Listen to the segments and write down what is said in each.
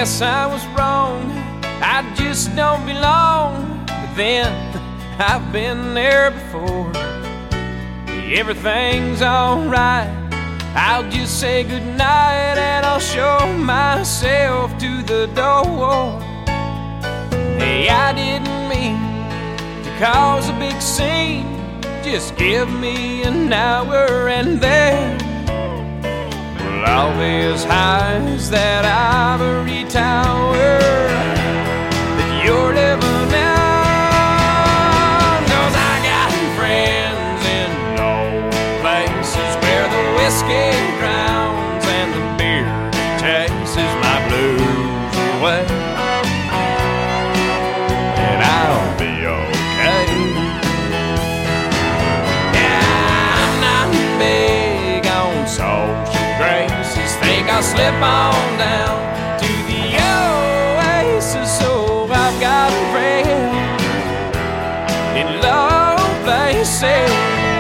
guess I was wrong, I just don't belong. But then, I've been there before. Everything's alright, I'll just say goodnight and I'll show myself to the door. Hey, I didn't mean to cause a big scene. Just give me an hour and then we'll all be as high as that ivory tower that you're living in. 'Cause I got friends in low places where the whiskey drowns and the beer chases my blues away. And I'll be okay. Yeah, I'm not big on social graces. Think I'll slip on down to the oasis. So I've got friends in low places.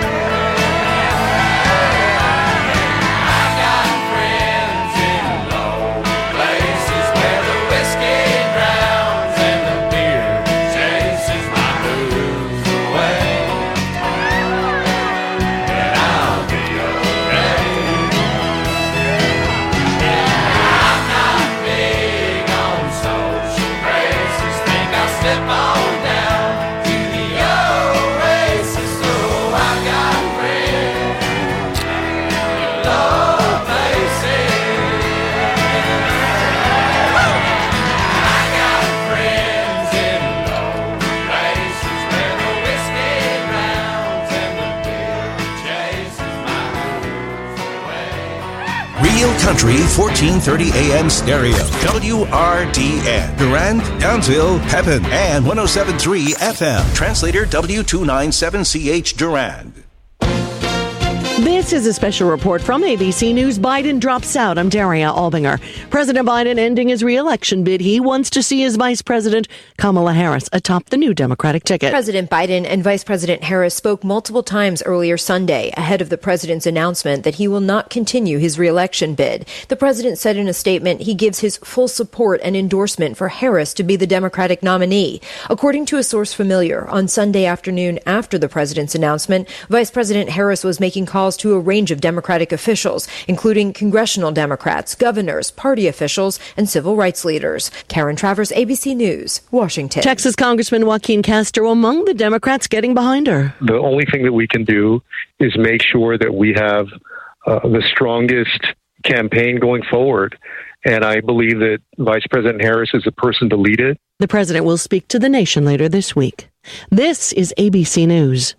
Country 1430 AM stereo. WRDN. Durand, Downsville, Pepin, and 107.3 FM. Translator W297CH Durand. This is a special report from ABC News. Biden drops out. I'm Daria Albinger. President Biden ending his re-election bid. He wants to see his Vice President Kamala Harris atop the new Democratic ticket. President Biden and Vice President Harris spoke multiple times earlier Sunday ahead of the president's announcement that he will not continue his re-election bid. The president said in a statement he gives his full support and endorsement for Harris to be the Democratic nominee. According to a source familiar, on Sunday afternoon after the president's announcement, Vice President Harris was making calls to a range of Democratic officials, including congressional Democrats, governors, party officials, and civil rights leaders. Karen Travers, ABC News, Washington. Texas Congressman Joaquin Castro among the Democrats getting behind her. The only thing that we can do is make sure that we have the strongest campaign going forward. And I believe that Vice President Harris is the person to lead it. The president will speak to the nation later this week. This is ABC News.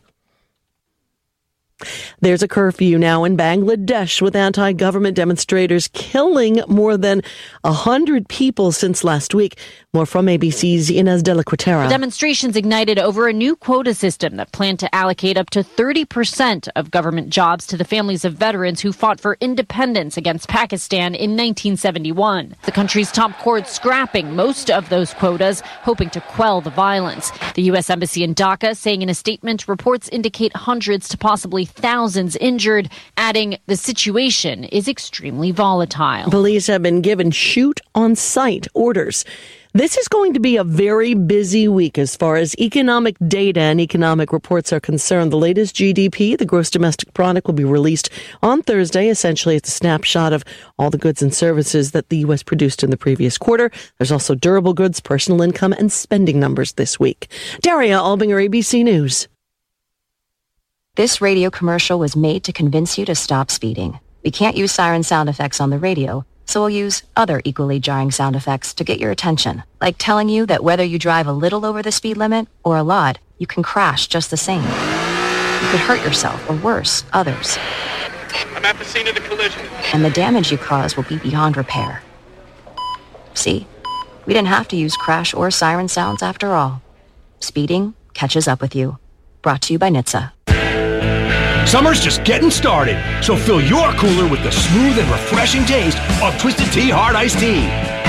There's a curfew now in Bangladesh with anti-government demonstrators killing more than 100 people since last week. More from ABC's Inez de la Quatera. The demonstrations ignited over a new quota system that planned to allocate up to 30% of government jobs to the families of veterans who fought for independence against Pakistan in 1971. The country's top court scrapping most of those quotas, hoping to quell the violence. The U.S. Embassy in Dhaka saying in a statement reports indicate hundreds to possibly thousands injured, adding the situation is extremely volatile. Police have been given shoot-on-sight orders. This is going to be a very busy week as far as economic data and economic reports are concerned. The latest GDP, the gross domestic product, will be released on Thursday. Essentially, it's a snapshot of all the goods and services that the U.S. produced in the previous quarter. There's also durable goods, personal income, and spending numbers this week. Daria Albinger, ABC News. This radio commercial was made to convince you to stop speeding. We can't use siren sound effects on the radio, so we'll use other equally jarring sound effects to get your attention, like telling you that whether you drive a little over the speed limit or a lot, you can crash just the same. You could hurt yourself or worse, others. I'm at the scene of the collision. And the damage you cause will be beyond repair. See? We didn't have to use crash or siren sounds after all. Speeding catches up with you. Brought to you by NHTSA. Summer's just getting started, so fill your cooler with the smooth and refreshing taste of Twisted Tea Hard Iced Tea.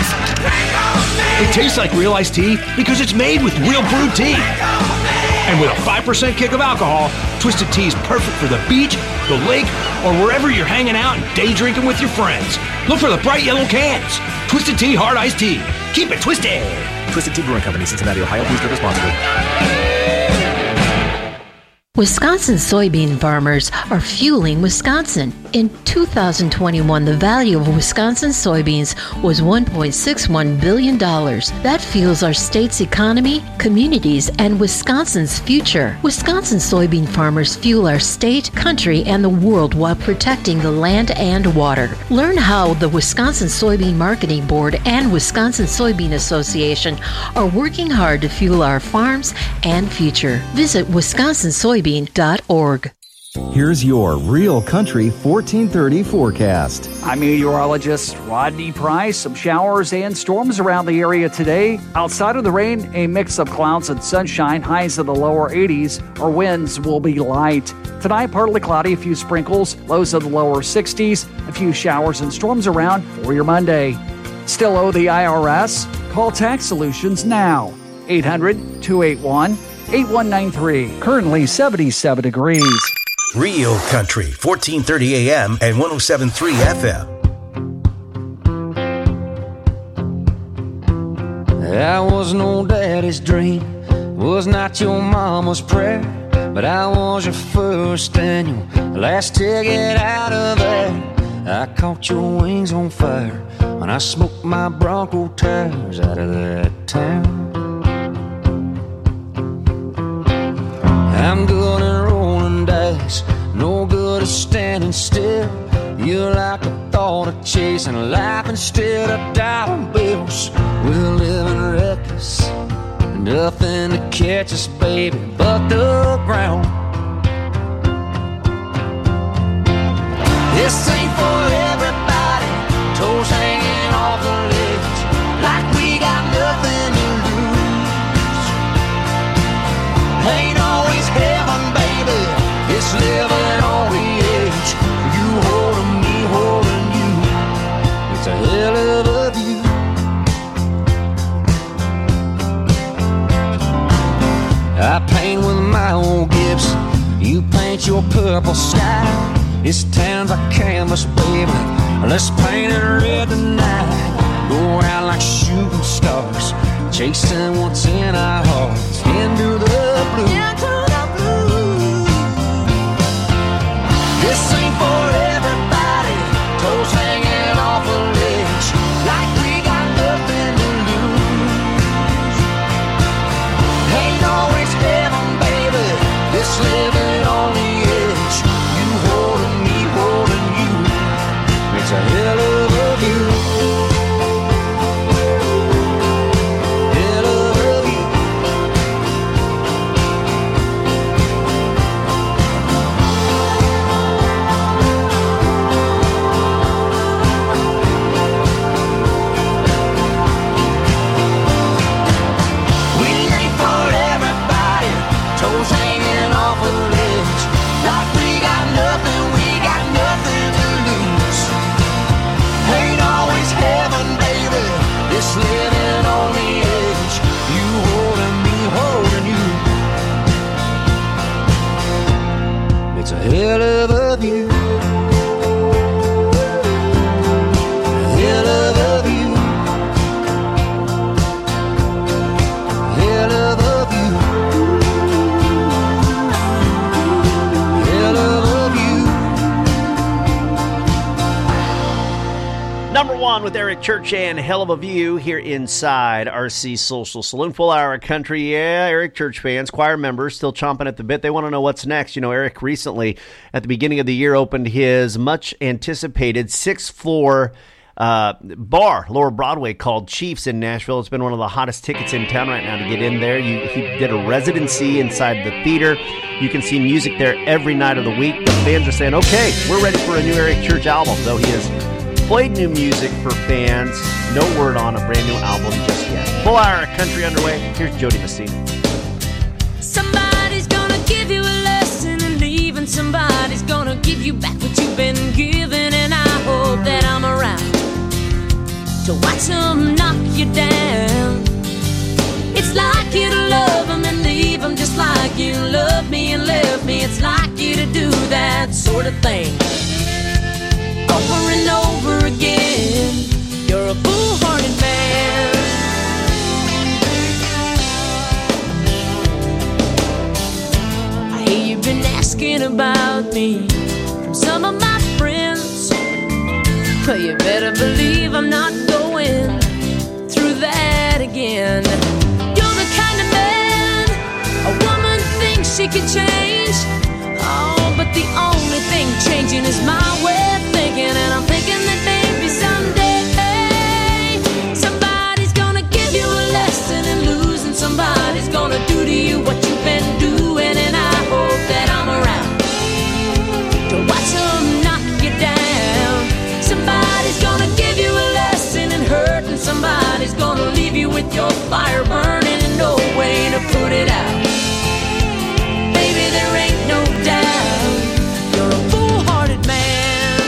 It tastes like real iced tea because it's made with real brewed tea. And with a 5% kick of alcohol, Twisted Tea is perfect for the beach, the lake, or wherever you're hanging out and day drinking with your friends. Look for the bright yellow cans. Twisted Tea Hard Iced Tea. Keep it twisted. Twisted Tea Brewing Company, Cincinnati, Ohio. Please drink responsibly. Wisconsin soybean farmers are fueling Wisconsin. In 2021, the value of Wisconsin soybeans was $1.61 billion. That fuels our state's economy, communities, and Wisconsin's future. Wisconsin soybean farmers fuel our state, country, and the world while protecting the land and water. Learn how the Wisconsin Soybean Marketing Board and Wisconsin Soybean Association are working hard to fuel our farms and future. Visit wisconsinsoybean.org. Here's your Real Country 1430 forecast. I'm meteorologist Rodney Price. Some showers and storms around the area today. Outside of the rain, a mix of clouds and sunshine. Highs in the lower 80s. Our winds will be light. Tonight, partly cloudy, a few sprinkles. Lows in the lower 60s. A few showers and storms around for your Monday. Still owe the IRS? Call Tax Solutions now. 800-281-8193. Currently 77 degrees. Real Country, 1430 AM and 107.3 FM. I was no daddy's dream, was not your mama's prayer, but I was your first and your last ticket out of there. I caught your wings on fire when I smoked my Bronco tires out of that town. I'm good at rolling dice, no good at standing still. You're like a thought of chasing life instead of dollar bills. We're living reckless, nothing to catch us, baby, but the ground. This ain't for everybody, toes hanging off the ledge, like we got nothing to lose. Ain't always heaven, baby, it's living on the edge. You holding me, holding you, it's a hell of a view. I paint with my old Gibson, you paint your purple sky. This town's a canvas, baby, let's paint it red tonight. Go out like shooting stars, chasing what's in our hearts, into the blue. This ain't for everybody, toes hanging off a ledge, like we got nothing to lose. Ain't always heaven, baby, this living on the edge. You holding me, holding you, it's a hell of a view. Hell of a view. We ain't for everybody, toes hanging off a ledge, like we got nothing to lose. Ain't always heaven, baby, it's living on the edge. You holding me, holding you, it's a hell of a view. Hell of a view. Hell of a view. Hell of a view. Number one with Eric Church and Hell of a View here inside RC Social Saloon. Full hour of country. Yeah, Eric Church fans, choir members still chomping at the bit. They want to know what's next. You know, Eric recently, at the beginning of the year, opened his much anticipated 6th floor bar, Lower Broadway, called Chiefs in Nashville. It's been one of the hottest tickets in town right now to get in there. He did a residency inside the theater. You can see music there every night of the week. The fans are saying, okay, we're ready for a new Eric Church album, though he has played new music for fans. No word on a brand new album just yet. Full hour of country underway. Here's Jody Messina. Somebody's gonna give you a lesson in leaving. Somebody's gonna give you back what you've been given. And I hope that I'm around to watch them knock you down. It's like you to love them and leave them, just like you loved me and left me. It's like you to do that sort of thing over and over again. You're a foolhardy man. I hear you've been asking about me from some of my friends. Well, you better believe I'm not going through that again. You're the kind of man a woman thinks she can change. Oh, but the only thing changing is my way of thinking. And I'm thinking that maybe someday somebody's gonna give you a lesson in losing. Somebody's gonna do to you what you've been doing. And I hope that I'm around to watch them knock you down. Somebody's gonna give you a lesson in hurt, and somebody's gonna leave you with your fire burning and no way to put it out. Baby, there ain't no doubt you're a foolhardy man.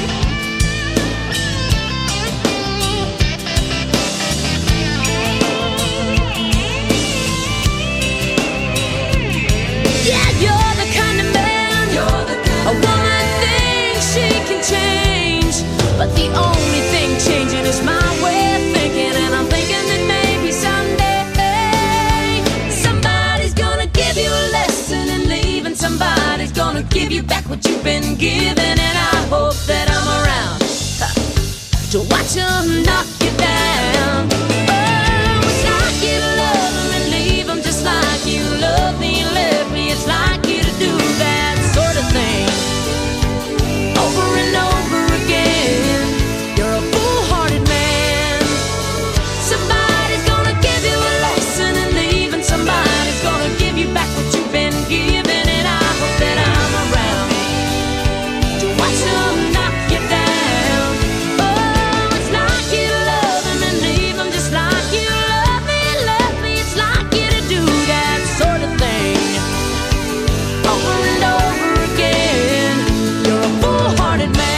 Yeah, you're the kind of man a woman thinks she can change. But the only thing changing is my way of thinking. And I'm thinking that maybe someday somebody's gonna give you a lesson in leaving. Somebody's gonna give you back what you've been given. And I hope that I'm around to watch them knock you down. Oh, it's like you love them and leave them, just like you love me and left me. It's like you to do that sort of thing over and over again. You're a foolhardy man. Somebody's gonna give you a lesson in leaving. Somebody's gonna give you back what you've been given. And I hope that I'm around to watch them knock you down. Oh, it's like you love them and leave them, just like you love me and left me. It's like you to do that sort of thing over and over again. You're a foolhardy man.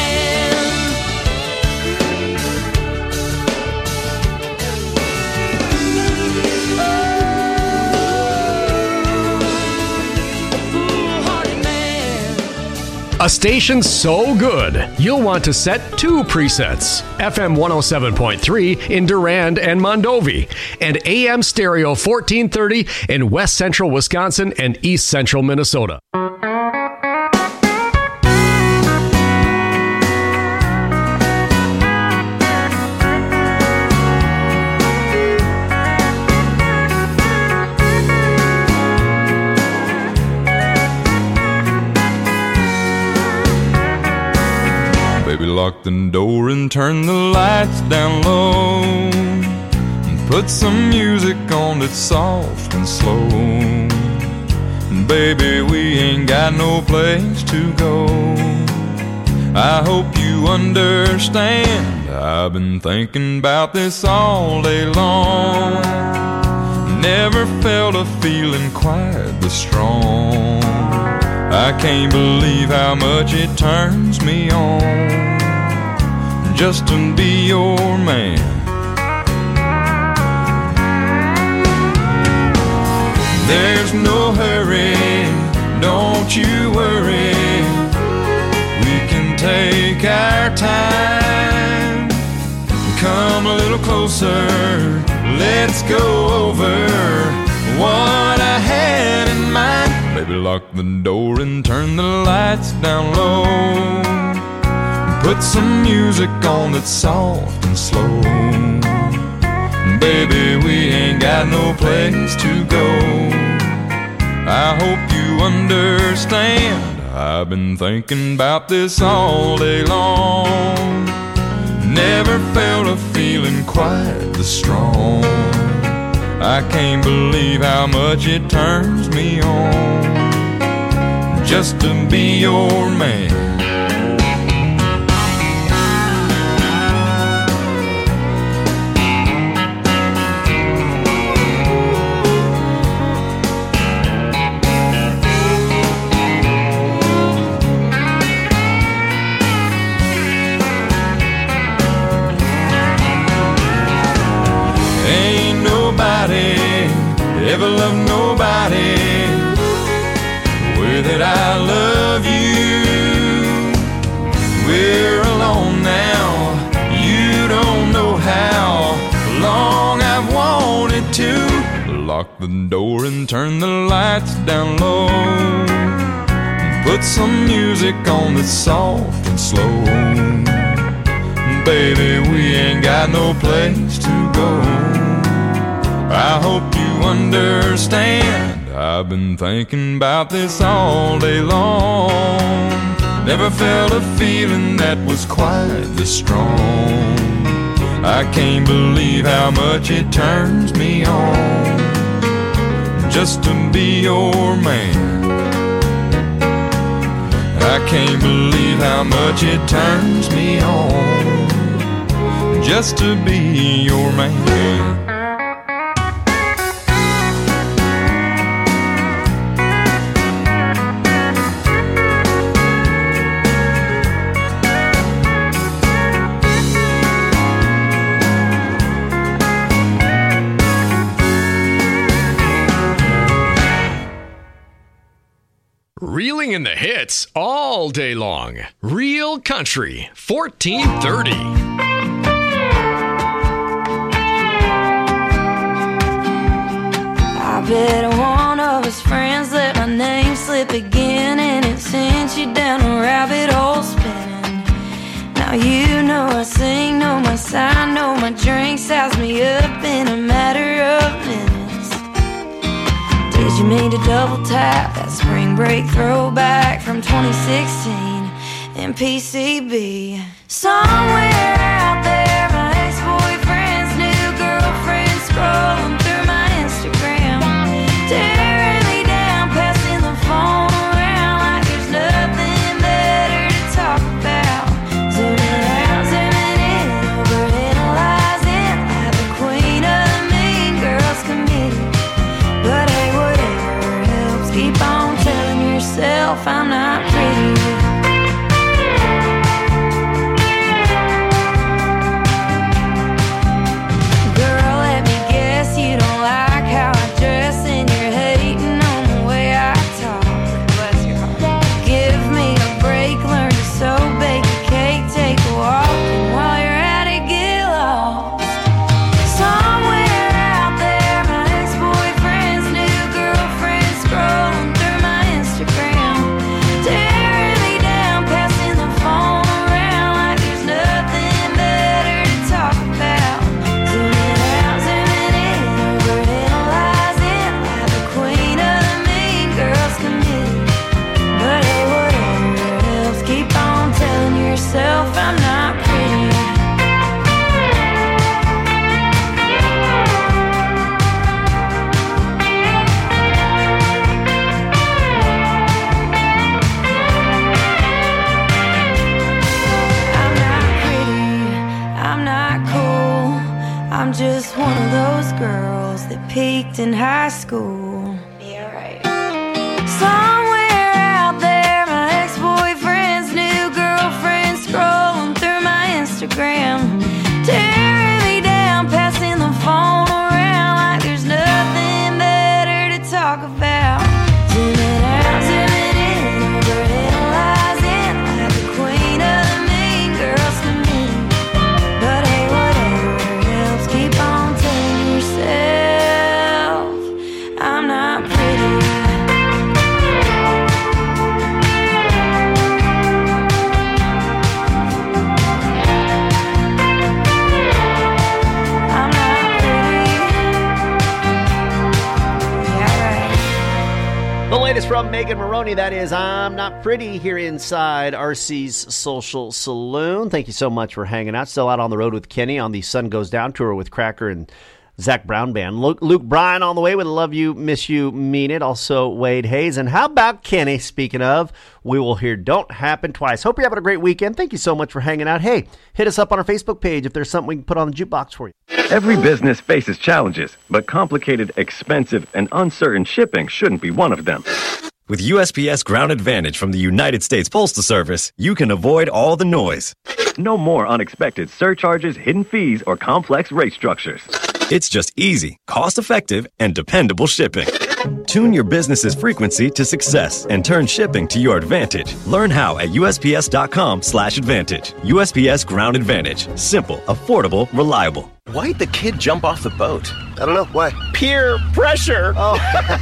A station so good, you'll want to set two presets. FM 107.3 in Durand and Mondovi, and AM stereo 1430 in West Central Wisconsin and East Central Minnesota. Baby, lock the door and turn the lights down low, and put some music on that's soft and slow. And baby, we ain't got no place to go. I hope you understand, I've been thinking about this all day long. Never felt a feeling quite this strong. I can't believe how much it turns me on just to be your man. There's no hurry, don't you worry. We can take our time. Come a little closer, let's go over what I had in mind. Baby, lock the door and turn the lights down low. Put some music on that's soft and slow. Baby, we ain't got no place to go. I hope you understand, I've been thinking about this all day long. Never felt a feeling quite this strong. I can't believe how much it turns me on just to be your man. Ever love nobody the way that I love you. the door and turn the lights down low. Put some music on that's soft and slow. Baby, we ain't got no place to go. I hope you understand. I've been thinking about this all day long. Never felt a feeling that was quite this strong. I can't believe how much it turns me on just to be your man. I can't believe how much it turns me on just to be your man. Reeling in the hits all day long. Real Country 1430. I bet one of his friends let my name slip again, and it sent you down a rabbit hole spinning. Now you know I sing, know my sign, know my drink, size me up in a matter of minutes. Did you mean to double tap that spring break throwback from 2016 in PCB? Somewhere out there, my ex-boyfriend's new girlfriend scrolling through my Instagram, tearing me down, passing the phone around like there's nothing better to talk about. Zooming out, zooming in, overanalyzing like the queen of the Mean Girls committee. But hey, whatever helps, keep on telling yourself I'm not pretty. Girl, let me guess you don't like how I dress, and you're hating on the way I talk. Bless your heart. Give me a break, learn to sew, bake a cake, take a walk, and while you're at it, get lost. Somewhere out there, my ex-boyfriend's new girlfriend scrolling through my Instagram, tearing me down, passing the phone around like there's nothing better to talk about. Zooming out, zooming in, overanalyzing like the queen of the Mean Girls committee. But hey, whatever helps, keep on telling yourself I'm not pretty. I'm not pretty, I'm not cool, I'm just one of those girls that peaked in high school. Yeah, right. Somewhere out there, my ex-boyfriend's new girlfriend scrolling through my Instagram, tearing me down, passing the phone around like there's nothing better to talk about. Zooming out, zooming in, overanalyzing like the queen of the Mean Girls committee. But hey, whatever helps, keep on telling yourself I'm not pretty. I'm not pretty. Yeah, right. The latest from Megan Maroney, that is I'm Not Pretty, here inside RC's Social Saloon. Thank you so much for hanging out. Still out on the road with Kenny on the Sun Goes Down tour with Cracker and Zach Brown Band. Luke Bryan on the way with Love You, Miss You, Mean It. Also Wade Hayes. And how about Kenny? Speaking of, we will hear Don't Happen Twice. Hope you're having a great weekend. Thank you so much for hanging out. Hey, hit us up on our Facebook page if there's something we can put on the jukebox for you. Every business faces challenges, but complicated, expensive, and uncertain shipping shouldn't be one of them. With USPS Ground Advantage from the United States Postal Service, you can avoid all the noise. No more unexpected surcharges, hidden fees, or complex rate structures. It's just easy, cost-effective, and dependable shipping. Tune your business's frequency to success and turn shipping to your advantage. Learn how at USPS.com/advantage. USPS Ground Advantage. Simple, affordable, reliable. Why'd the kid jump off the boat? I don't know. Why? Peer pressure. Oh.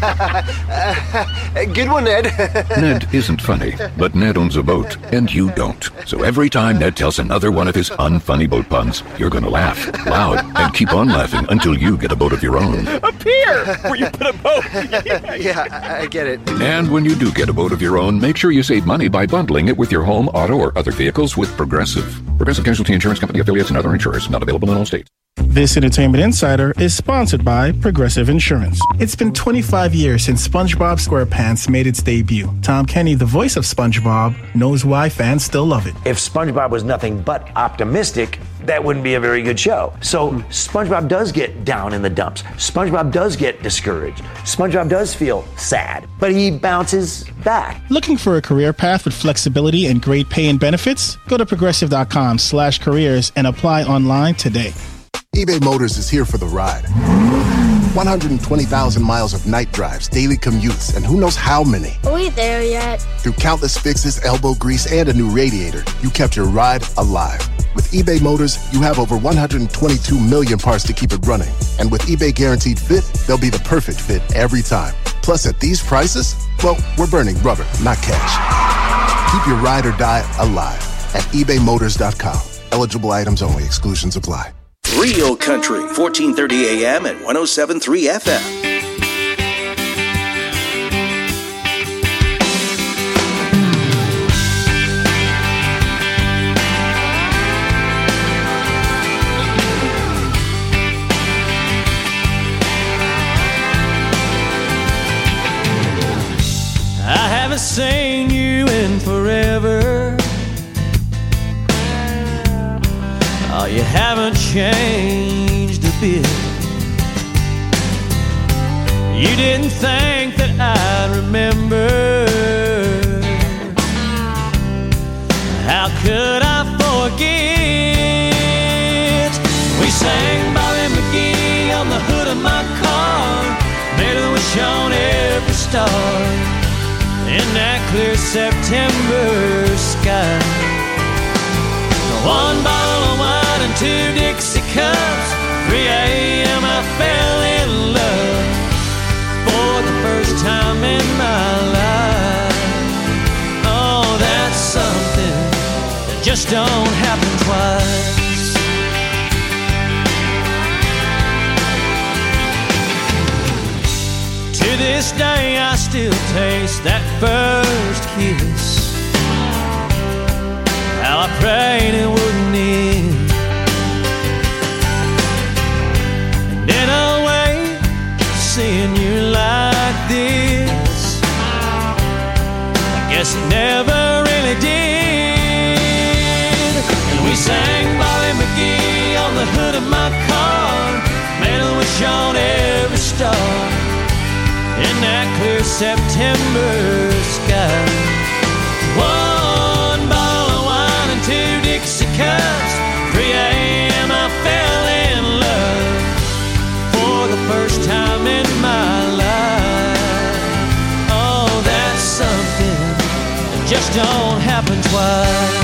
Good one, Ned. Ned isn't funny, but Ned owns a boat, and you don't. So every time Ned tells another one of his unfunny boat puns, you're going to laugh loud and keep on laughing until you get a boat of your own. A pier where you put a boat. Yeah, I get it. And when you do get a boat of your own, make sure you save money by bundling it with your home, auto, or other vehicles with Progressive. Progressive Casualty Insurance Company, affiliates, and other insurers. Not available in all states. This Entertainment Insider is sponsored by Progressive Insurance. It's been 25 years since SpongeBob SquarePants made its debut. Tom Kenny, the voice of SpongeBob, knows why fans still love it. If SpongeBob was nothing but optimistic, that wouldn't be a very good show. So SpongeBob does get down in the dumps. SpongeBob does get discouraged. SpongeBob does feel sad, but he bounces back. Looking for a career path with flexibility and great pay and benefits? Go to progressive.com/careers and apply online today. eBay Motors is here for the ride. 120,000 miles of night drives, daily commutes, and who knows how many. Are we there yet? Through countless fixes, elbow grease, and a new radiator, you kept your ride alive. With eBay Motors, you have over 122 million parts to keep it running. And with eBay Guaranteed Fit, they'll be the perfect fit every time. Plus, at these prices, well, we're burning rubber, not cash. Keep your ride or die alive at ebaymotors.com. Eligible items only. Exclusions apply. Real Country, 1430 AM and 107.3 FM. I haven't seen you in forever. Oh, you haven't changed a bit. You didn't think that I'd remember. How could I forget? We sang Bobby McGee on the hood of my car, made a wish on every star in that clear September sky. One bottle of wine and 2 Dixie cups. 3 a.m. I fell in love for the first time in my life. Oh, that's something that just don't happen twice. To this day I still taste that first kiss. How I prayed it wouldn't end. And in a way, seeing you like this, I guess it never really did. And we sang Bobby McGee on the hood of my car, made a wish on every star in that clear September sky. One bottle of wine and 2 Dixie cups. 3 a.m. I fell in love for the first time in my life. Oh, that's something that just don't happen twice.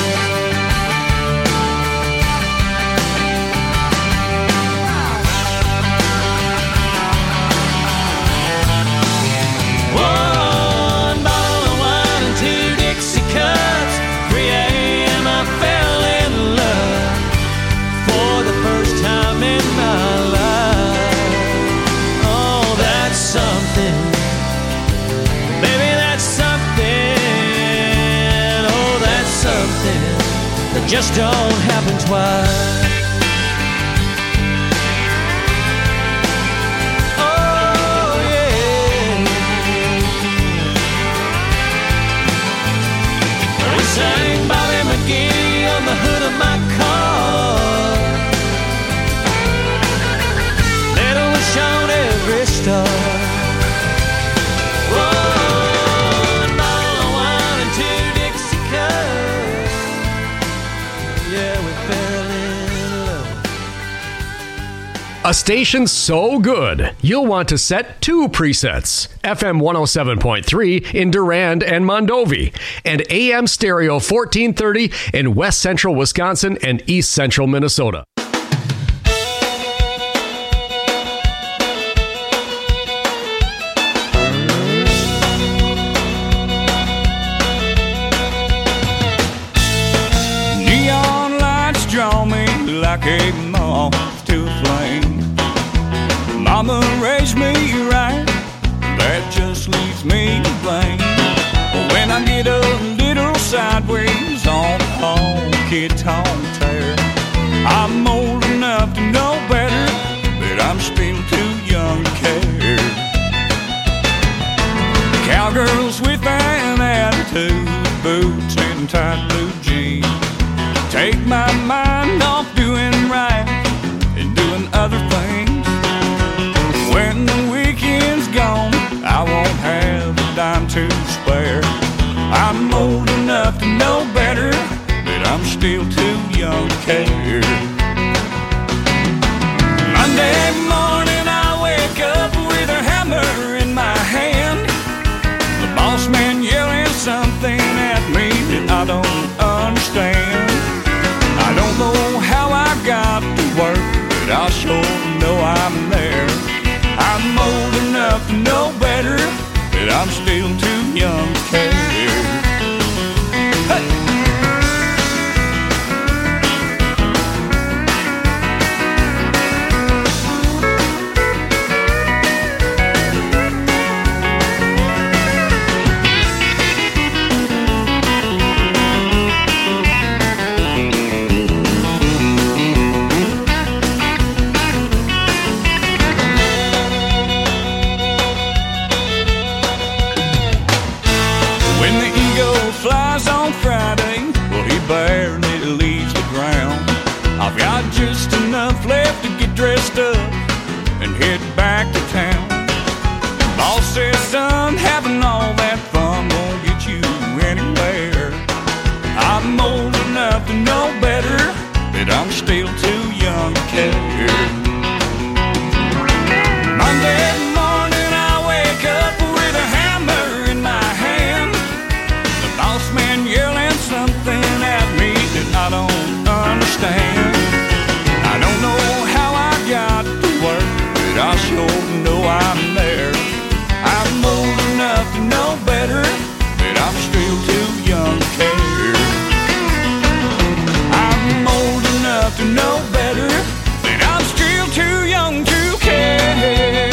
Just don't happen twice. Oh yeah. We sang Bobby McGee on the hood of my car, made a wish on every star. A station so good, you'll want to set 2 presets. FM 107.3 in Durand and Mondovi, and AM stereo 1430 in West Central Wisconsin and East Central Minnesota. me to blame. When I get a little sideways on the honky-tonk tear, I'm old enough to know better, but I'm still too young to care. Cowgirls with an attitude, boots and tight blue jeans, take my mind off doing right and doing other things. When the weekend's gone, I won't have a dime to spare. I'm old enough to know better, but I'm still too young to care. Monday morning I wake up with a hammer in my hand, the boss man yelling something at me that I don't understand. I don't know how I got to work, but I sure know I'm there. I'm old enough to know better, but I'm still too young to care. Hey! I've got just enough left to get dressed up and head back to town. Boss says, son, having all that fun won't get you anywhere. I'm old enough to know better, but I'm still too young to care. Monday morning I wake up with a hammer in my hand, the boss man yelling something at me that I don't understand. I don't know how I got to work, but I sure know I'm there. I'm old enough to know better, but I'm still too young to care. I'm old enough to know better, but I'm still too young to care.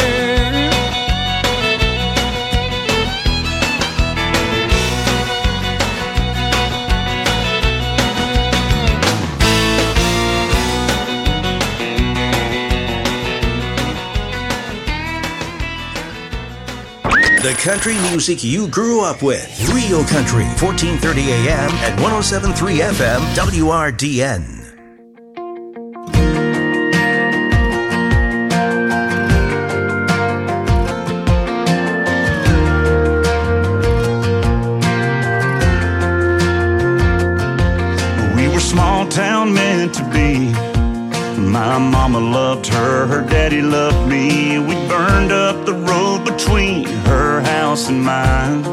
The country music you grew up with. Real Country, 1430 AM and 107.3 FM, WRDN. We were small town meant to be. My mama loved her, her daddy loved me. We burned up the road between her house and mine.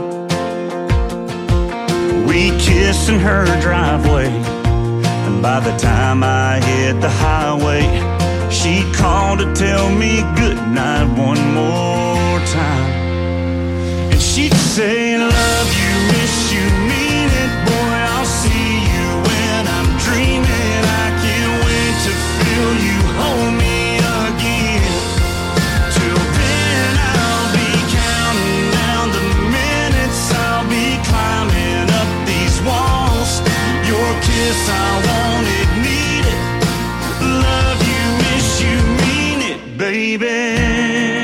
We kissed in her driveway, and by the time I hit the highway, she called to tell me goodnight one more time. And she'd say, love you, miss you, mean it, boy, I'll see you when I'm dreaming. I can't wait to feel you hold me again. Till then I'll be counting down the minutes, I'll be climbing up these walls. Your kiss, I want it, need it. Love you, miss you, mean it, baby.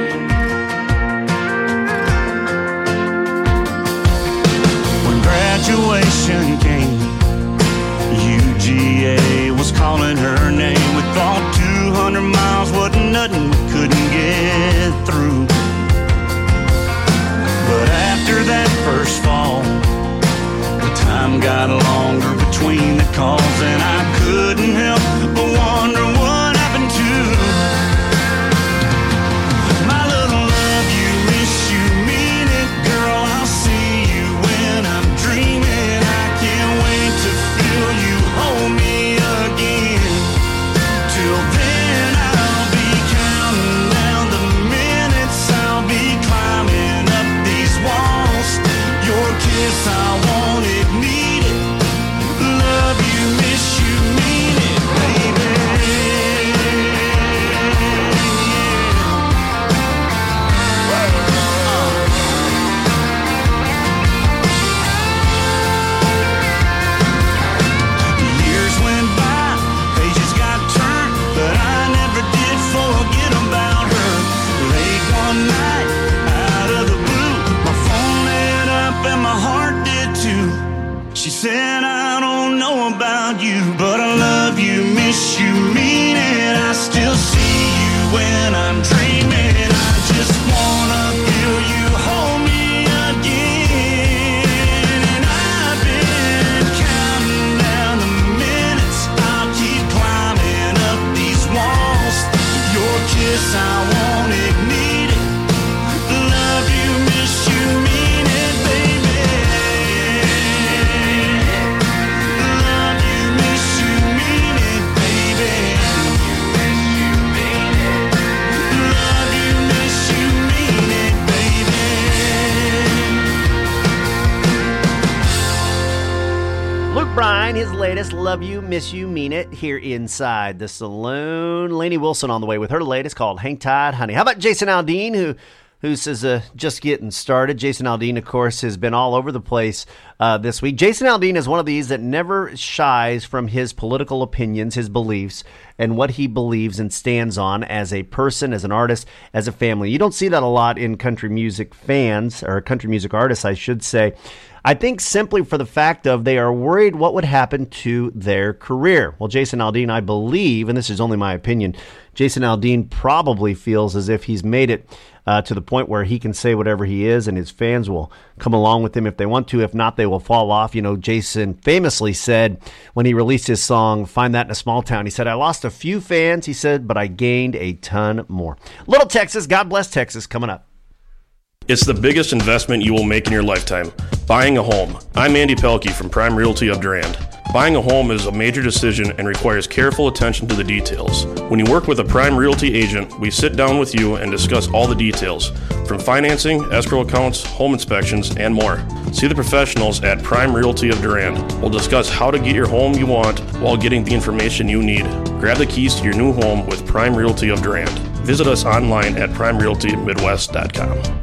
When graduation came, UGA was calling her name. We thought 200 miles wasn't nothing we couldn't get through. But after that first fall, the time got longer between the calls, and I couldn't help but wonder what happened to my little love you, miss you, mean it, girl, I'll see you when I'm dreaming. I can't wait to feel you hold me again. Till then I'll be counting down the minutes, I'll be climbing up these walls. Your kiss, I want it, need it. Love you, miss you, mean it, baby. Sunshine, his latest, Love You, Miss You, Mean It, here inside the saloon. Lainey Wilson on the way with her latest called Hang Tight, Honey. How about Jason Aldean, who says just getting started? Jason Aldean, of course, has been all over the place this week. Jason Aldean is one of these that never shies from his political opinions, his beliefs, and what he believes and stands on as a person, as an artist, as a family. You don't see that a lot in country music fans, or country music artists, I should say. I think simply for the fact of they are worried what would happen to their career. Well, Jason Aldean, I believe, and this is only my opinion, Jason Aldean probably feels as if he's made it to the point where he can say whatever he is and his fans will come along with him if they want to. If not, they will fall off. You know, Jason famously said when he released his song, Find That in a Small Town, he said, I lost a few fans, he said, but I gained a ton more. Little Texas, God bless Texas, coming up. It's the biggest investment you will make in your lifetime, buying a home. I'm Andy Pelkey from Prime Realty of Durand. Buying a home is a major decision and requires careful attention to the details. When you work with a Prime Realty agent, we sit down with you and discuss all the details, from financing, escrow accounts, home inspections, and more. See the professionals at Prime Realty of Durand. We'll discuss how to get your home you want while getting the information you need. Grab the keys to your new home with Prime Realty of Durand. Visit us online at primerealtymidwest.com.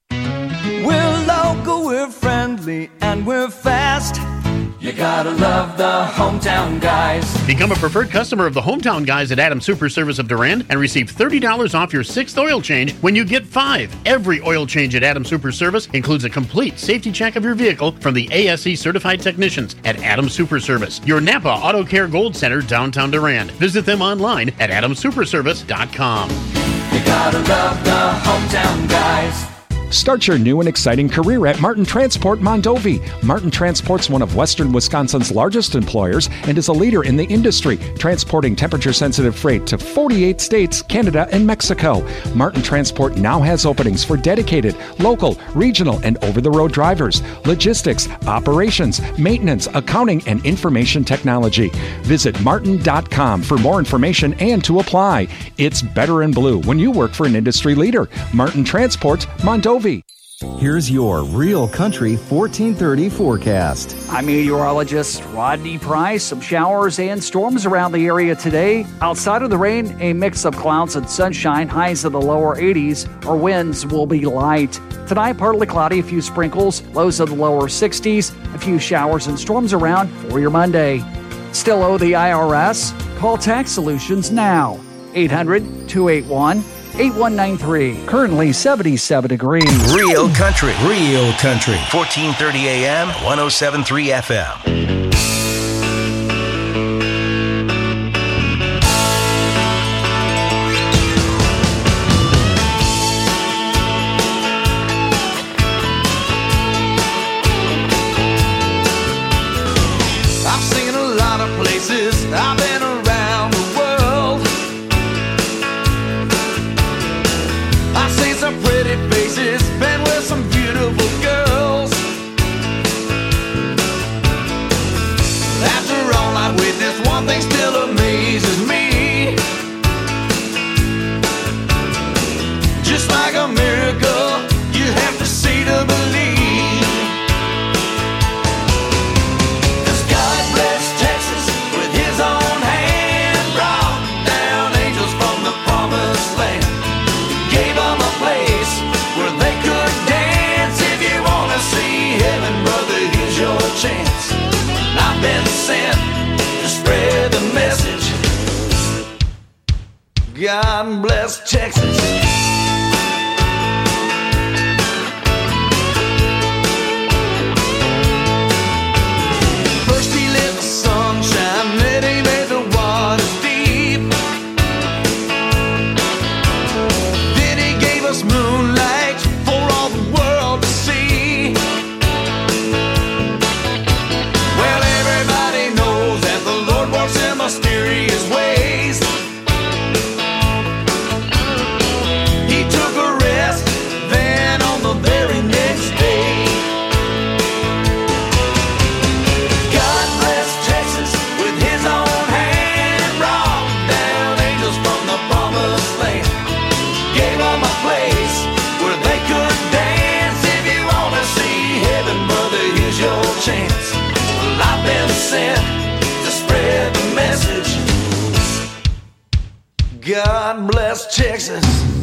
We're local, we're friendly, and we're fast. You gotta love the Hometown Guys. Become a preferred customer of the Hometown Guys at Adams Super Service of Durand and receive $30 off your 6th oil change when you get 5. Every oil change at Adams Super Service includes a complete safety check of your vehicle from the ASE certified technicians at Adams Super Service, your Napa Auto Care Gold Center, downtown Durand. Visit them online at adamsuperservice.com. You gotta love the Hometown Guys. Start your new and exciting career at Martin Transport Mondovi. Martin Transport's one of Western Wisconsin's largest employers and is a leader in the industry, transporting temperature-sensitive freight to 48 states, Canada, and Mexico. Martin Transport now has openings for dedicated, local, regional, and over-the-road drivers, logistics, operations, maintenance, accounting, and information technology. Visit martin.com for more information and to apply. It's better in blue when you work for an industry leader. Martin Transport Mondovi. Here's your Real Country 1430 forecast. I'm meteorologist Rodney Price. Some showers and storms around the area today. Outside of the rain, a mix of clouds and sunshine. Highs in the lower 80s. Our winds will be light. Tonight, partly cloudy, a few sprinkles. Lows in the lower 60s. A few showers and storms around for your Monday. Still owe the IRS? Call Tax Solutions now. 800-281-8193. Currently 77 degrees. Real Country. 1430 AM, 107.3 FM. I've seen a lot of places. I've been around the world. I've seen some pretty faces, been with some beautiful girls. God bless Texas.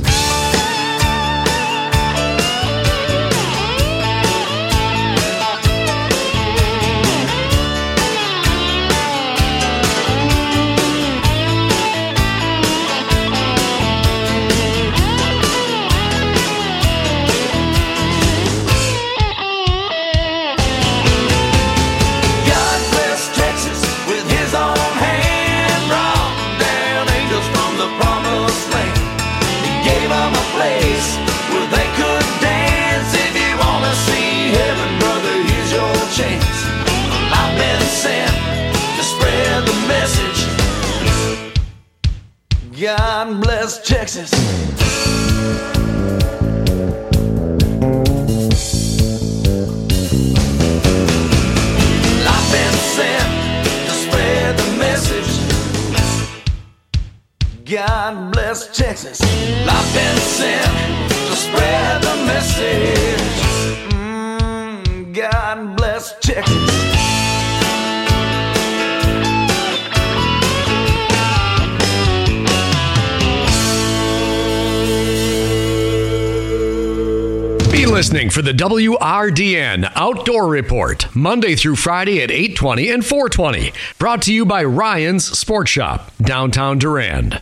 God bless Texas. I've been sent to spread the message. God bless Texas. I've been sent to spread the message. God bless Texas. Be listening for the WRDN Outdoor Report, Monday through Friday at 8:20 and 4:20. Brought to you by Ryan's Sports Shop, downtown Durand.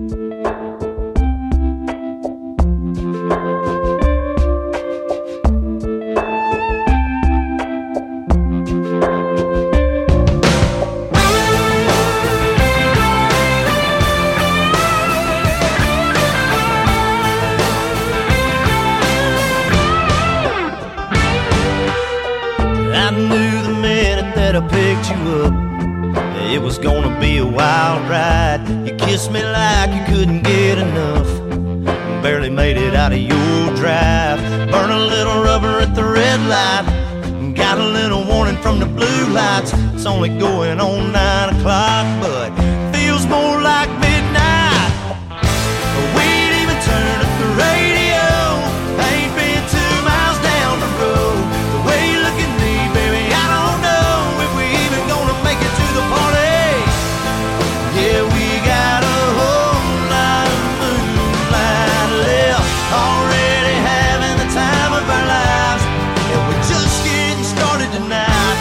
I picked you up, it was gonna be a wild ride. You kissed me like you couldn't get enough, barely made it out of your drive. Burn a little rubber at the red light, got a little warning from the blue lights. It's only going on 9 o'clock, but feels more like midnight. We ain't even turned up the radio, ain't been 2 miles down the road. The way you look at me, baby, I don't know if we even gonna make it to the party. Yeah, we got a whole lot of moonlight left, already having the time of our lives, and we're just getting started tonight.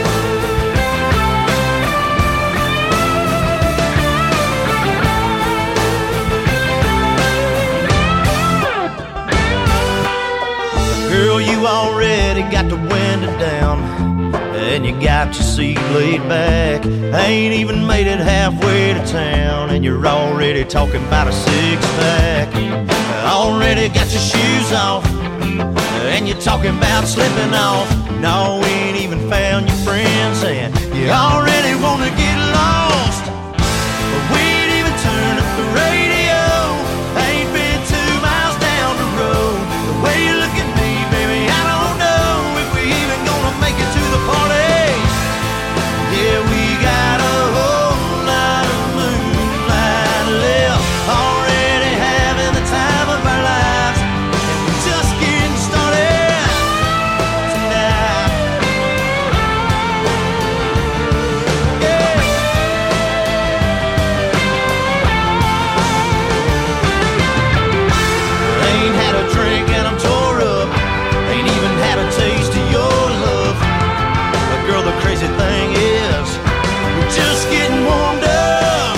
Girl, you already got the window down, and you got your seat laid back. Ain't even made it halfway to town, and you're already talking about a six-pack. Already got your shoes off, and you're talking about slipping off. No, we ain't even found your friends, and you already wanna get lost. But we ain't even turned up the radio, ain't been 2 miles down the road. The way you look at me, baby, I don't know if we even gonna make it to the party. Yeah, we got a whole lot of moonlight left, already having the time of our lives, and we're just getting started tonight. Ain't had a drink and I'm tore up, ain't even had a taste of your love. But girl, the crazy thing is, we're just getting warmed up.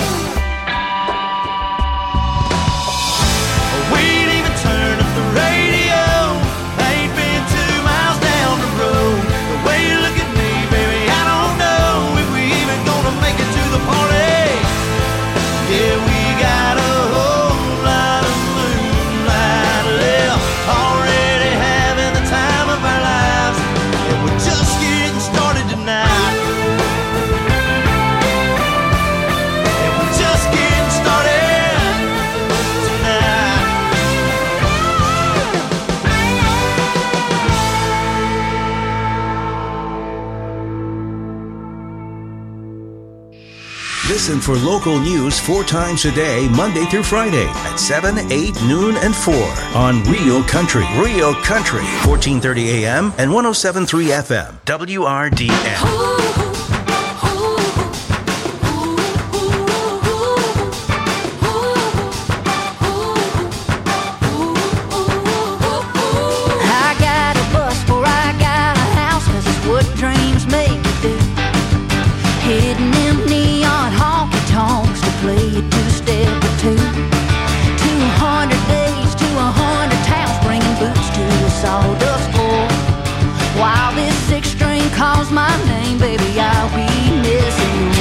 We ain't even turned up the radio, ain't been 2 miles down the road. The way you look at me, baby, I don't know if we even gonna make it to the party. Yeah, we got a whole lot of moonlight left, already having the time of our lives, and we're just getting started tonight. And we're just getting started tonight. Listen for local news 4 times a day, Monday through Friday at 7, 8, noon, and 4 on Real Country. Real Country, 1430 AM and 107.3 FM. WRDN. calls my name, baby, I'll be missing you.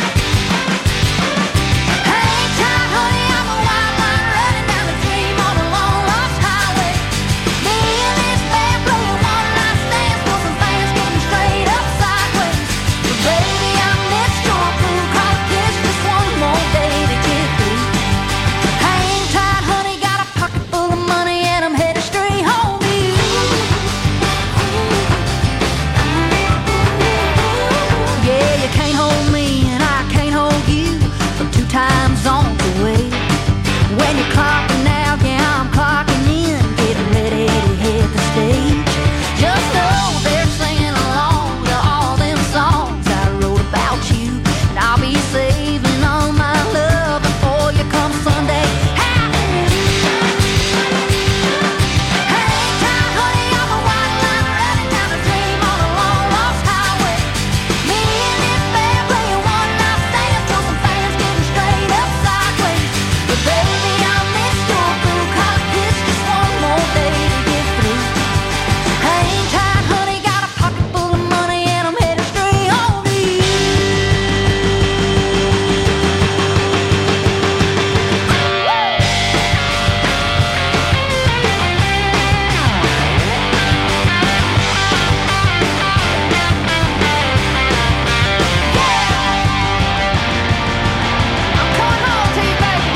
Hang tight, honey, I'm a wild line running down the dream on a long lost highway. Me and this band playing one night stands for some fans getting straight up sideways. But baby, I missed your crew, call a kiss just one more day to get through. Hang tight, honey, got a pocket full of money and I'm headed straight home to you. Yeah, you can't hold me and I can't hold you from 2 time zones away. When you're clocking out, yeah, I'm clocking in, getting ready to hit the stage. Just know they're singing along to all them songs I wrote about you, and I'll be saving all my love before you come Sunday. Hang tight, honey, I'm a white line running down the dream on a long lost highway. Me and this band playing one night stands till some fans getting straight up sideways. But baby, I missed your crew, call a kiss just one more day to get through. Hang tight, honey, got a pocket full of money and I'm headed straight home to you. I'm coming home to you, baby.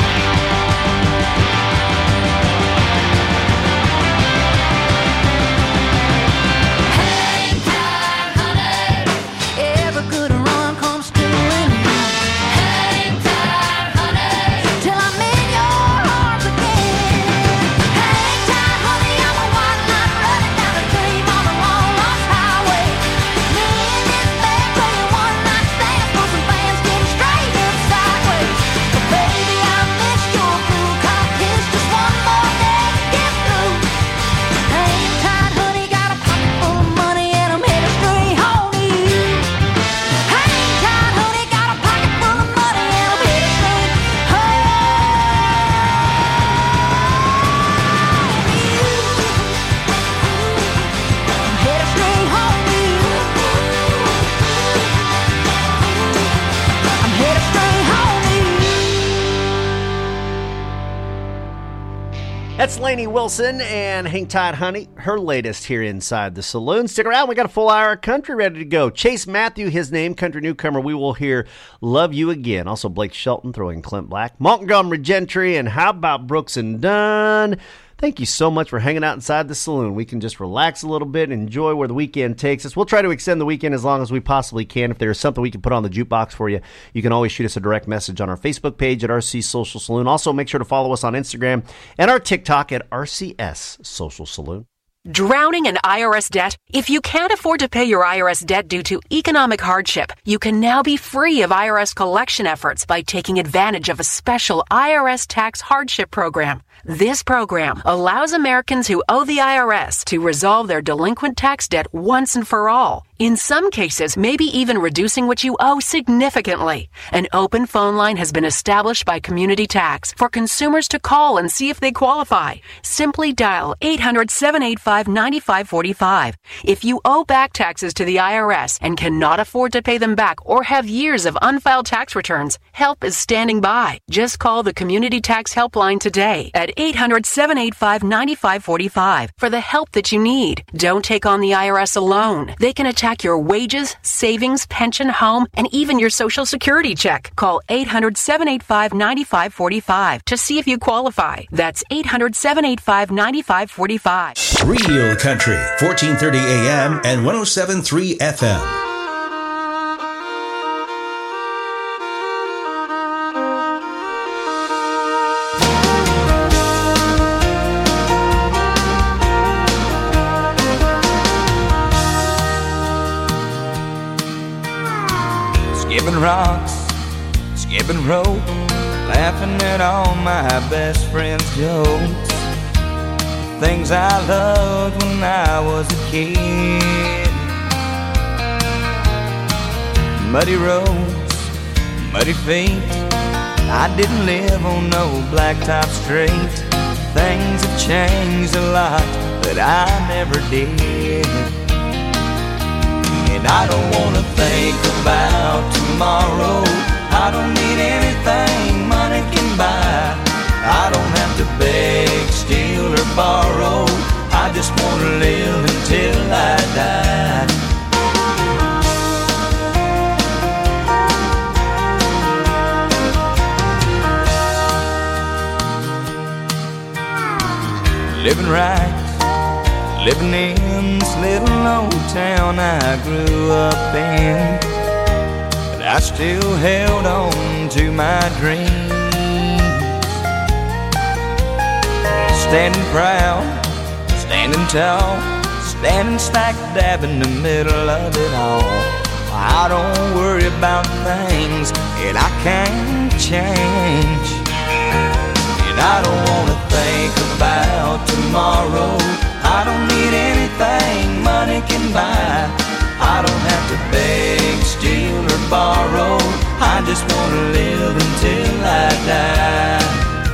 Hang tight, honey, every good run comes to an end. Hang tight, honey, till I'm in your arms again. Hang tight, honey, I'm a white line running down the dream on a long lost highway. Me and this band playing one night stands for some fans getting straight up sideways. But baby, I missed your crew, call a kiss just one more day to get through. Hang tight, honey, got a pocket full of money and I'm headed straight home to you. Hang tight, honey, got a pocket full of money and I'm headed straight home to you. I'm headed straight home to you. I'm headed straight home to you. That's Lainey Wilson and Hang Tight Honey, her latest here inside the saloon. Stick around, we got a full hour of country ready to go. Chase Matthew, his name, country newcomer, we will hear Love You Again. Also Blake Shelton throwing Clint Black, Montgomery Gentry, and how about Brooks and Dunn? Thank you so much for hanging out inside the saloon. We can just relax a little bit and enjoy where the weekend takes us. We'll try to extend the weekend as long as we possibly can. If there's something we can put on the jukebox for you, you can always shoot us a direct message on our Facebook page at RC Social Saloon. Also, make sure to follow us on Instagram and our TikTok at RCS Social Saloon. Drowning in IRS debt? If you can't afford to pay your IRS debt due to economic hardship, you can now be free of IRS collection efforts by taking advantage of a special IRS tax hardship program. This program allows Americans who owe the IRS to resolve their delinquent tax debt once and for all. In some cases, maybe even reducing what you owe significantly. An open phone line has been established by Community Tax for consumers to call and see if they qualify. Simply dial 800-785-9545. If you owe back taxes to the IRS and cannot afford to pay them back or have years of unfiled tax returns, help is standing by. Just call the Community Tax Helpline today at 800-785-9545 for the help that you need. Don't take on the IRS alone. They can attack your wages, savings, pension, home, and even your Social Security check. Call 800-785-9545 to see if you qualify. That's 800-785-9545. Real Country, 1430 AM and 107.3 FM. Skipping rocks, skipping rope, laughing at all my best friends' jokes. Things I loved when I was a kid. Muddy roads, muddy feet. I didn't live on no blacktop street. Things have changed a lot, but I never did. And And I don't wanna think about tomorrow. I don't need anything money can buy. I don't have to beg, steal, or borrow. I just wanna live until I die. Living right, living in this little old town I grew up in, but I still held on to my dreams. Standing proud, standing tall, standing smack dab in the middle of it all. I don't worry about things that I can't change. And I don't wanna think about tomorrow. I don't need anything money can buy. I don't have to beg, steal, or borrow. I just wanna live until I die.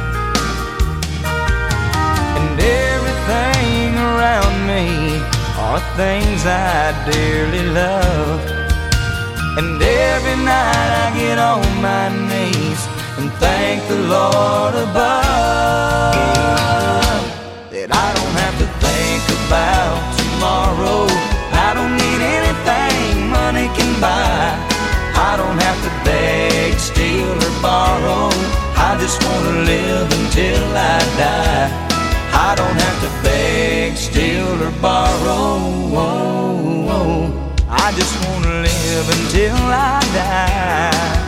And everything around me are things I dearly love. And every night I get on my knees and thank the Lord above that I don't have to think about tomorrow. I don't need anything money can buy. I don't have to beg, steal, or borrow. I just wanna live until I die. I don't have to beg, steal, or borrow. I just wanna live until I die.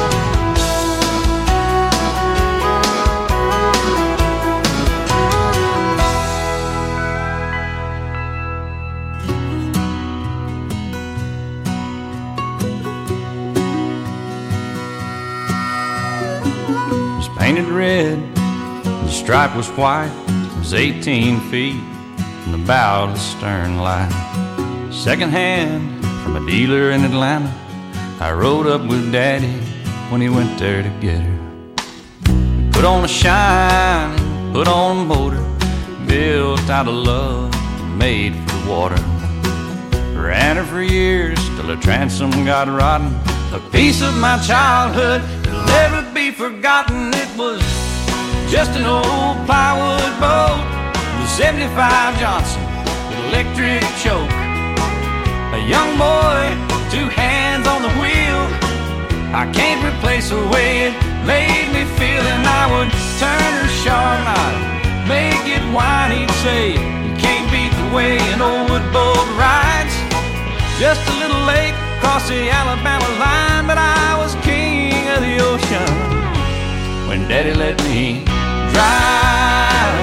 Painted red, the stripe was white. It was 18 feet from the bow to the stern line. Second hand from a dealer in Atlanta. I rode up with Daddy when he went there to get her. Put on a shine, put on a motor, built out of love and made for the water. Ran her for years till her transom got rotten. A piece of my childhood that'll never be forgotten. It was just an old plywood boat, the 75 Johnson with electric choke. A young boy, 2 hands on the wheel. I can't replace the way it made me feel. And I would turn her sharp and I'd make it whine. He'd say, you can't beat the way an old wood boat rides. Just a little lake across the Alabama line, but I was king of the ocean when Daddy let me drive.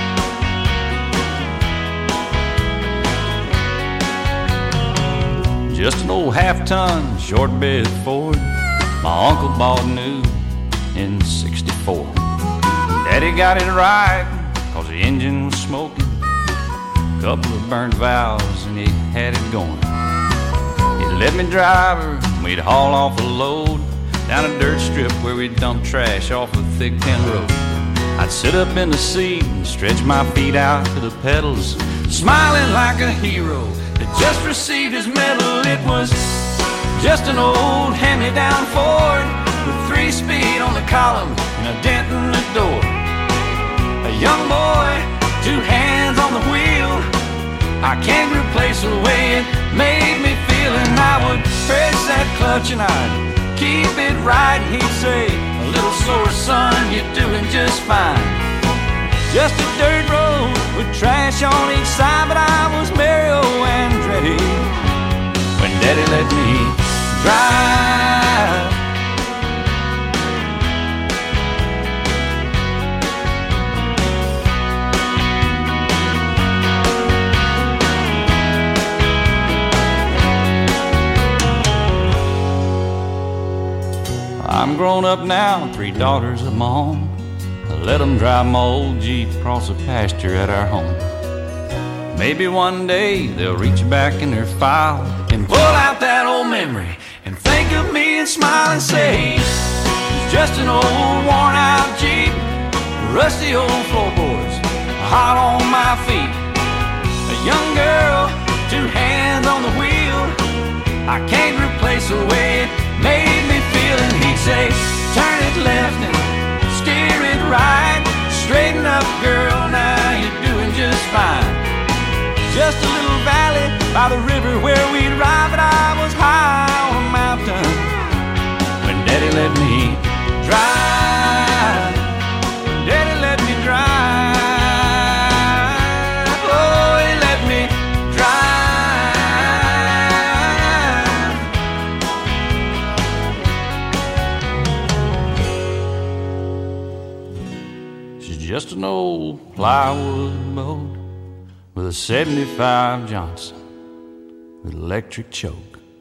Just an old half-ton short bed Ford my uncle bought new in '64. Daddy got it right cause the engine was smoking, couple of burnt valves and he had it going. Let me drive her, we'd haul off a load down a dirt strip where we'd dump trash off a thick tin road. I'd sit up in the seat and stretch my feet out to the pedals, smiling like a hero that just received his medal. It was just an old hand-me-down Ford with 3-speed on the column and a dent in the door. A young boy, 2 hands on the wheel. I can't replace the way it made me feel. And I would press that clutch and I'd keep it right. And he'd say, a little slower, son, you're doing just fine. Just a dirt road with trash on each side, but I was Mario Andretti when Daddy let me drive. I'm grown up now, 3 daughters of my own. I let them drive my old Jeep across the pasture at our home. Maybe one day they'll reach back in their file and pull out that old memory and think of me and smile and say, it's just an old worn out Jeep, rusty old floorboards, hot on my feet. A young girl, 2 hands on the wheel. left and steer it right. Straighten up, girl, now you're doing just fine. Just a little valley by the river where we'd ride, but I was high on a mountain when Daddy let me drive. Daddy let me drive. Oh, he let me drive. She's just an old plywood boat with a 75 Johnson with electric choke.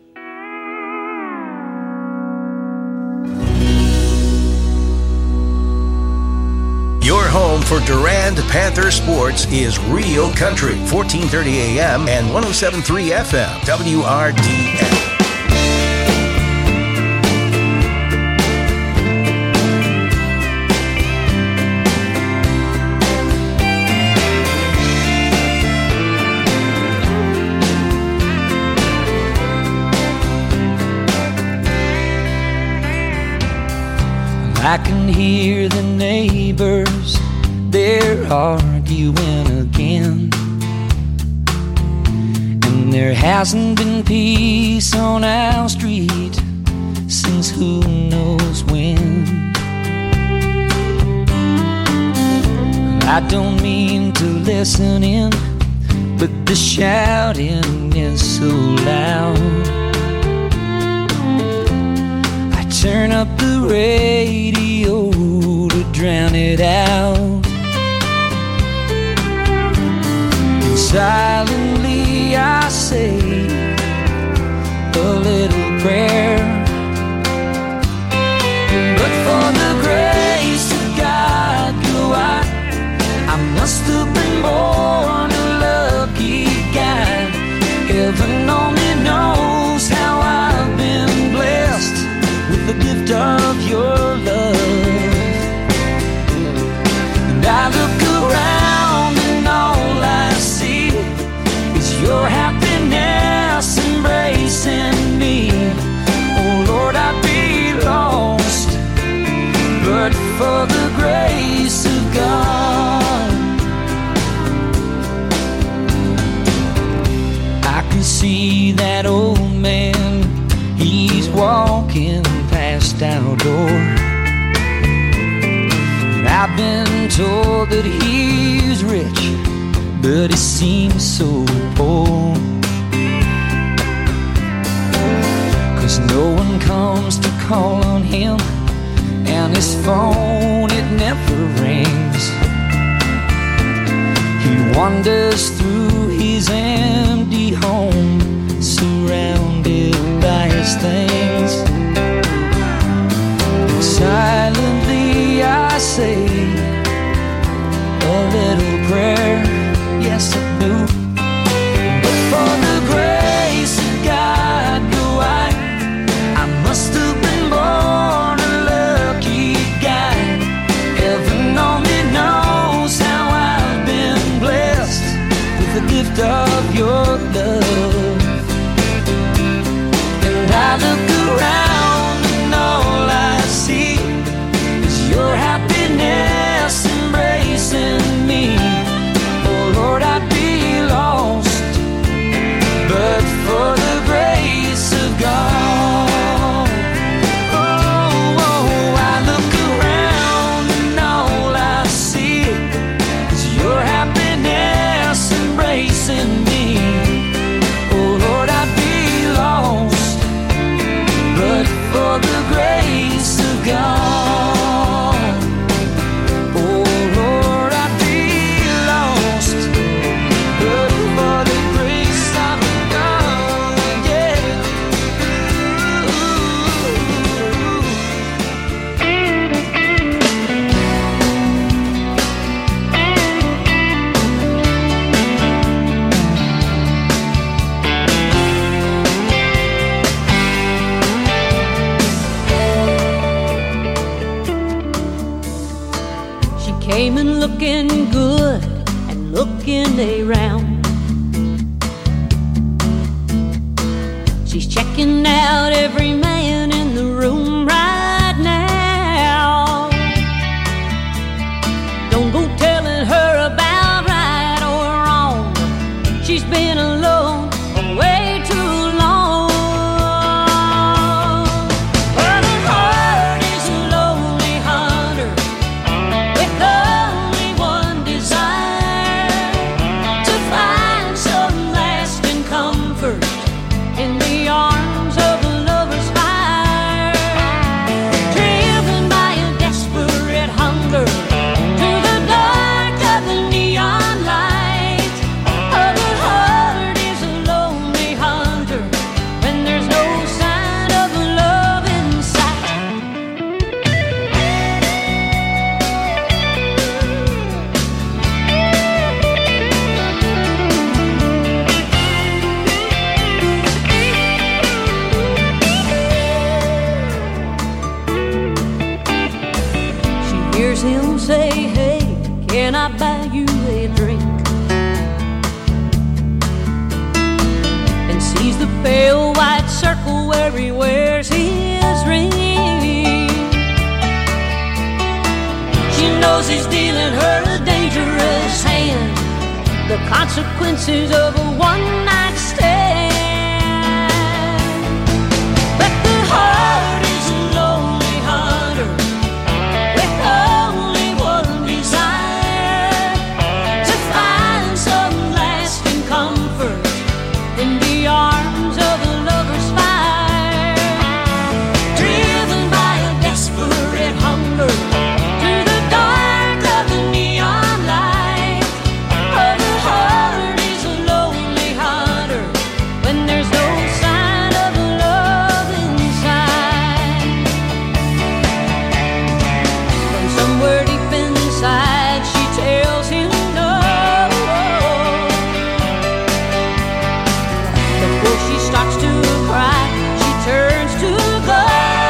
Your home for Durand Panther sports is Real Country, 1430 AM and 107.3 FM, WRDF. I can hear the neighbors, they're arguing again. And there hasn't been peace on our street since who knows when. I don't mean to listen in, but the shouting is so loud. Turn up the radio to drown it out. And silently I say a little prayer. But for the grace of God, go I must have been born a lucky guy. Heaven only knows how I've been blessed with the gift of your love. And I look around and all I see is your happiness embracing me. Oh Lord, I'd be lost but for the grace of God. I can see that old man, he's walking past our door. And I've been told that he's rich, but he seems so poor. 'Cause no one comes to call on him, and his phone, it never rings. He wanders through his empty home, surrounded by his things. Silently I say a little prayer, yes I do. But for the grace of God, go I must have been born a lucky guy. Heaven only knows how I've been blessed with the gift of your love. And I look around and all I see is your happiness embracing me. Oh Lord, I'd be lost but for the grace of God. Oh, I look around and all I see is your happiness embracing me. Oh Lord, I'd be lost but for the grace of God. Oh Lord, I'd be lost but for the grace of God. Yeah. She came in looking good and looking around. She's checking out every man in the room right now. dealt her a dangerous hand, the consequences of a one-night stand. But the heart is a lonely hunter with only one desire, to find some lasting comfort in the arms of a lover's fire. Driven by a desperate hunger to the dark of the neon light, oh, the heart is a lonely hunter when there's no sign of love inside. From somewhere deep inside she tells him no. Before she starts to cry, she turns to go.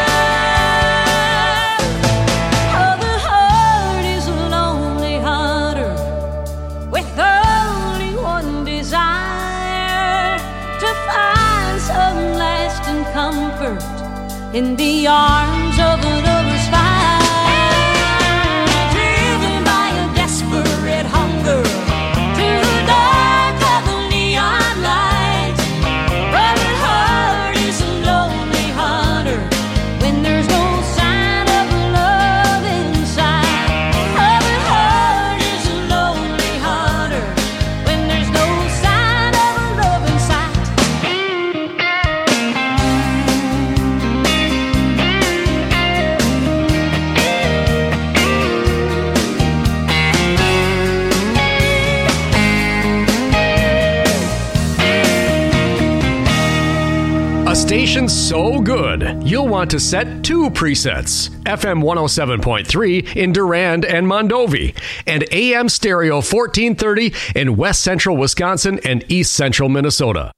Oh, the heart is a lonely hunter with only one desire, to find some lasting comfort in the arms of a lover's fire. Driven by a desperate hunger to the dark of the neon light, but the heart is a lonely hunter when there's no sign of love inside. Oh, the heart is a lonely hunter when there's no sign of love inside. A station so good, you'll want to set 2 presets. FM 107.3 in Durand and Mondovi, and AM stereo 1430 in West Central Wisconsin and East Central Minnesota.